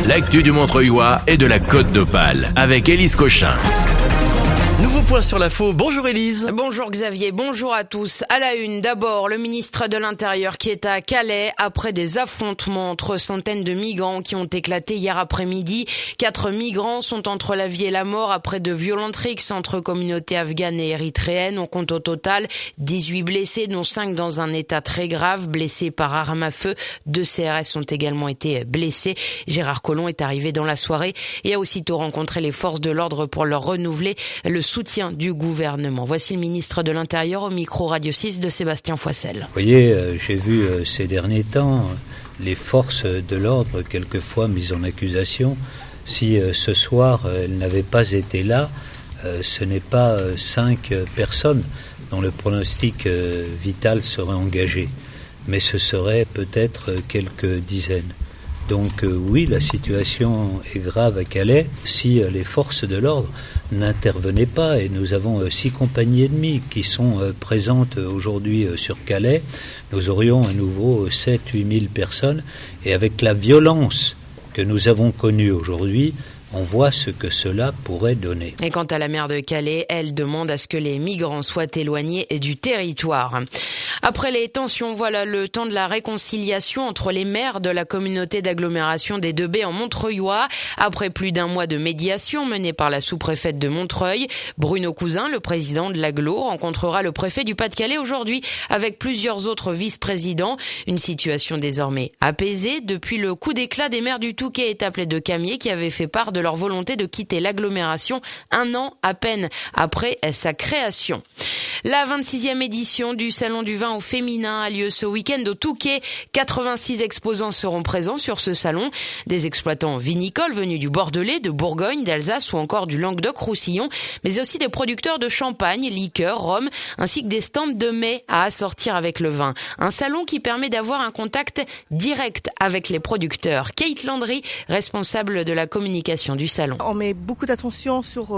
l'actu du Montreuilois et de la Côte d'Opale avec Élise Cochin. Nouveau point sur l'info. Bonjour Élise. Bonjour Xavier, bonjour à tous. À la une, d'abord, le ministre de l'Intérieur qui est à Calais après des affrontements entre centaines de migrants qui ont éclaté hier après-midi. 4 migrants sont entre la vie et la mort après de violentes rixes entre communautés afghanes et érythréennes. On compte au total 18 blessés, dont 5 dans un état très grave, blessés par arme à feu. 2 CRS ont également été blessés. Gérard Collomb est arrivé dans la soirée et a aussitôt rencontré les forces de l'ordre pour leur renouveler le soutien du gouvernement. Voici le ministre de l'Intérieur au micro Radio 6 de Sébastien Foissel. Vous voyez, j'ai vu ces derniers temps les forces de l'ordre quelquefois mises en accusation. Si ce soir elles n'avaient pas été là, ce n'est pas 5 personnes dont le pronostic vital serait engagé, mais ce serait peut-être quelques dizaines. Donc oui, la situation est grave à Calais. Si les forces de l'ordre n'intervenaient pas, et nous avons 6 compagnies et demie qui sont présentes aujourd'hui sur Calais, nous aurions à nouveau 7-8 000 personnes. Et avec la violence que nous avons connue aujourd'hui, on voit ce que cela pourrait donner. Et quant à la maire de Calais, elle demande à ce que les migrants soient éloignés du territoire. Après les tensions, voilà le temps de la réconciliation entre les maires de la communauté d'agglomération des 2B en Montreuilois. Après plus d'un mois de médiation menée par la sous-préfète de Montreuil, Bruno Cousin, le président de l'agglo, rencontrera le préfet du Pas-de-Calais aujourd'hui avec plusieurs autres vice-présidents. Une situation désormais apaisée depuis le coup d'éclat des maires du Touquet et Taplet de Camier qui avaient fait part de leur volonté de quitter l'agglomération 1 an à peine après sa création. La 26e édition du Salon du vin au féminin a lieu ce week-end au Touquet. 86 exposants seront présents sur ce salon. Des exploitants vinicoles venus du Bordelais, de Bourgogne, d'Alsace ou encore du Languedoc-Roussillon, mais aussi des producteurs de champagne, liqueurs, rhum, ainsi que des stands de mets à assortir avec le vin. Un salon qui permet d'avoir un contact direct avec les producteurs. Kate Landry, responsable de la communication du salon. On met beaucoup d'attention sur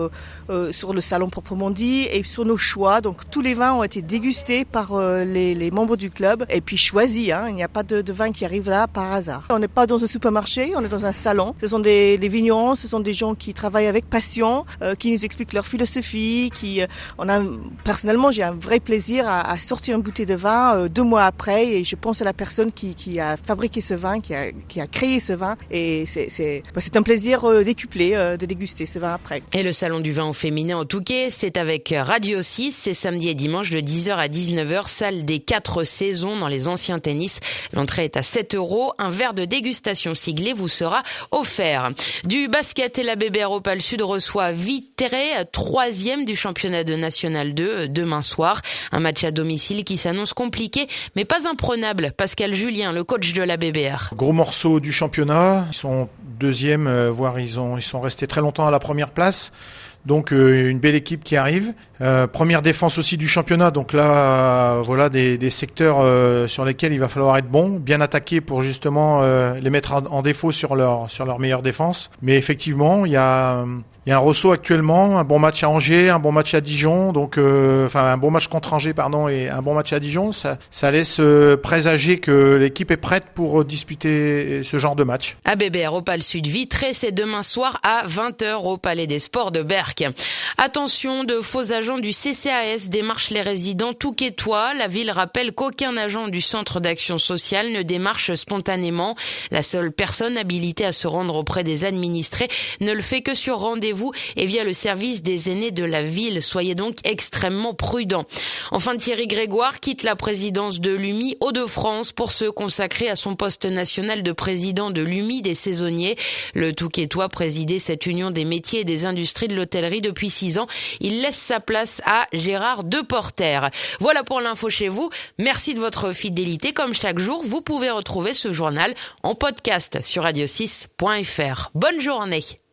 le salon proprement dit et sur nos choix. Donc tous les vins ont été dégustés par les membres du club et puis choisis. Il n'y a pas de vin qui arrive là par hasard. On n'est pas dans un supermarché, on est dans un salon. Ce sont des vignerons, ce sont des gens qui travaillent avec passion, qui nous expliquent leur philosophie. Personnellement, j'ai un vrai plaisir à sortir une bouteille de vin 2 mois après et je pense à la personne qui a fabriqué ce vin, qui a créé ce vin et c'est un plaisir décuplé de déguster ce vin après. Et le salon du vin au féminin au Touquet, c'est avec Radio 6, c'est samedi et dimanche de 10h à 19h, salle des 4 saisons dans les anciens tennis. L'entrée est à 7 €, un verre de dégustation siglé vous sera offert. Du basket et la BBR Opale Sud reçoit Viteré, 3e du championnat de National 2 demain soir. Un match à domicile qui s'annonce compliqué mais pas imprenable. Pascal Julien, le coach de la BBR. Gros morceau du championnat, ils sont 2e, voire ils sont restés très longtemps à la première place. Donc une belle équipe qui arrive. Première défense aussi du championnat. Donc là, voilà des secteurs sur lesquels il va falloir être bon, bien attaquer pour justement les mettre en défaut sur leur meilleure défense. Mais effectivement, il y a un ressaut actuellement, un bon match à Angers, un bon match à Dijon, donc un bon match contre Angers et un bon match à Dijon, ça laisse présager que l'équipe est prête pour disputer ce genre de match. À BBR Opale Sud Vitré, c'est demain soir à 20h au Palais des Sports de Berck. Attention, de faux agents du CCAS démarchent les résidents touquetois. La ville rappelle qu'aucun agent du centre d'action sociale ne démarche spontanément. La seule personne habilitée à se rendre auprès des administrés ne le fait que sur rendez-vous et via le service des aînés de la ville. Soyez donc extrêmement prudents. Enfin, Thierry Grégoire quitte la présidence de l'UMI Hauts-de-France pour se consacrer à son poste national de président de l'UMI des saisonniers. Le Touquetois présidait cette union des métiers et des industries de l'hôtellerie depuis 6 ans. Il laisse sa place à Gérard Deporter. Voilà pour l'info chez vous. Merci de votre fidélité. Comme chaque jour, vous pouvez retrouver ce journal en podcast sur radio6.fr. Bonne journée.